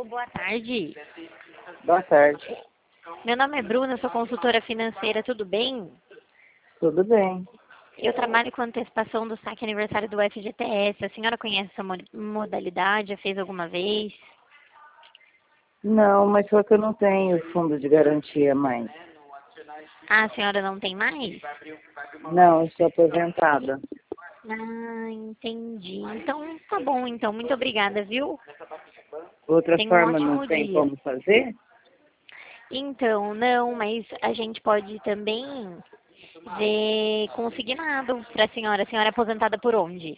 Alô, boa tarde. Boa tarde. Meu nome é Bruna, sou consultora financeira, tudo bem? Tudo bem? Eu trabalho com antecipação do saque aniversário do FGTS. A senhora conhece essa modalidade? Já fez alguma vez? Não, mas só que eu não tenho fundo de garantia mais. Ah, a senhora não tem mais? Não, eu sou aposentada. Ah, entendi. Então, tá bom, então. Muito obrigada, viu? Outra Tenha um forma não ótimo tem dia. como fazer? Então, não, mas a gente pode também ver consignado para a senhora. A senhora é aposentada por onde?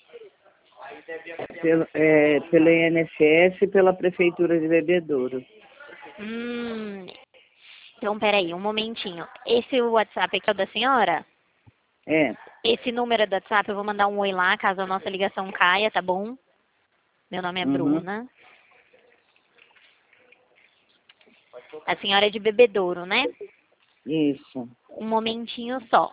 Pelo INSS e pela Prefeitura de Bebedouro. Hum, então, peraí, um momentinho. Esse WhatsApp aqui é o da senhora? É. Esse número é do WhatsApp, eu vou mandar um oi lá, caso a nossa ligação caia, tá bom? Meu nome é Uhum. Bruna. A senhora é de Bebedouro, né? Isso. Um momentinho só.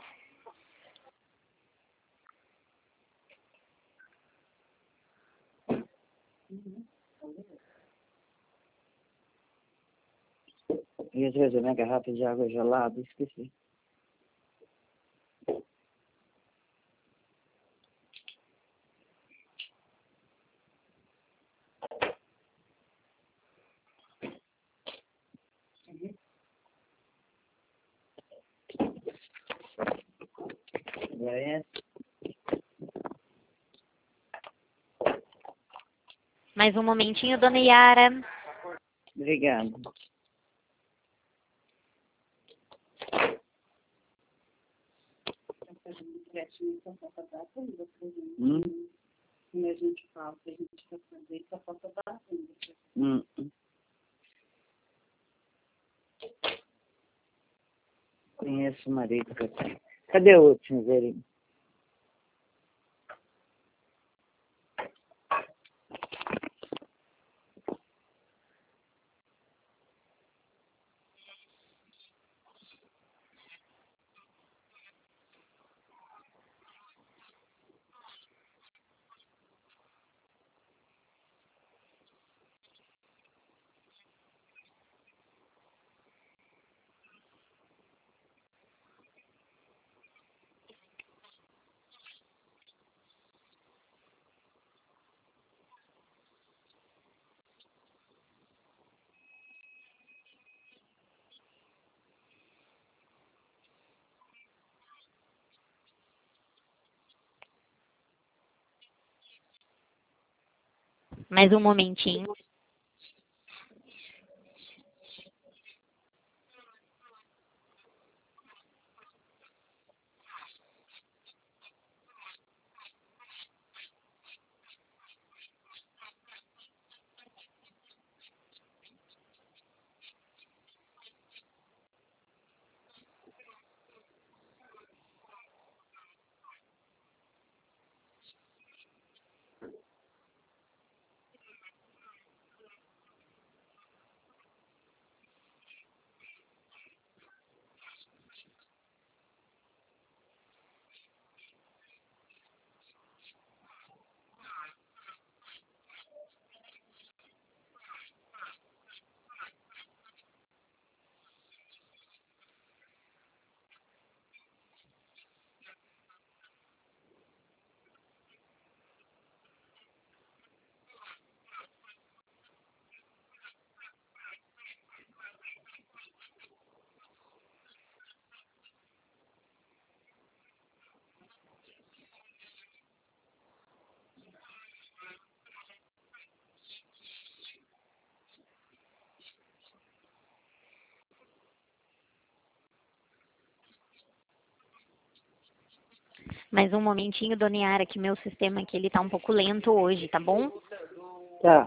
E às vezes a minha garrafa de água gelada, esqueci. É. Mais um momentinho, dona Yara. Obrigada. Hum? E a gente fala que a gente quer fazer e só falta dar tudo. Hum. Conheço o marido que eu tenho. Cadê o último, Verinho? Mais um momentinho. Mais um momentinho, dona Yara, que meu sistema aqui ele tá um pouco lento hoje, tá bom? Tá.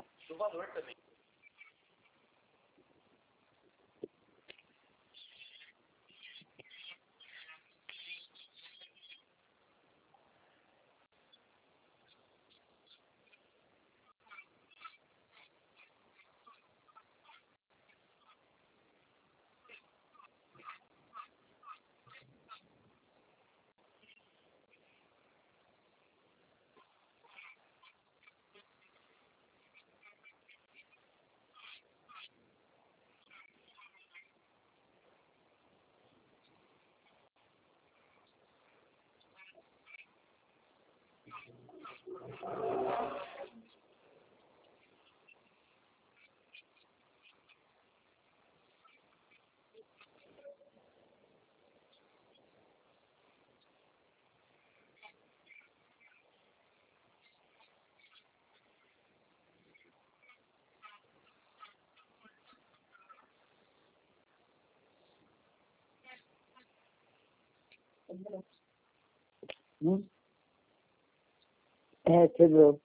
Quebrou.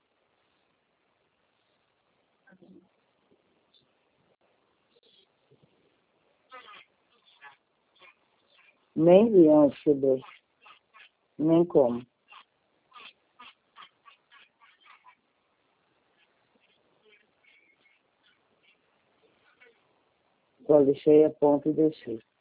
Nem vi onde quebrou. Nem como. Só lixei a ponta e deixei.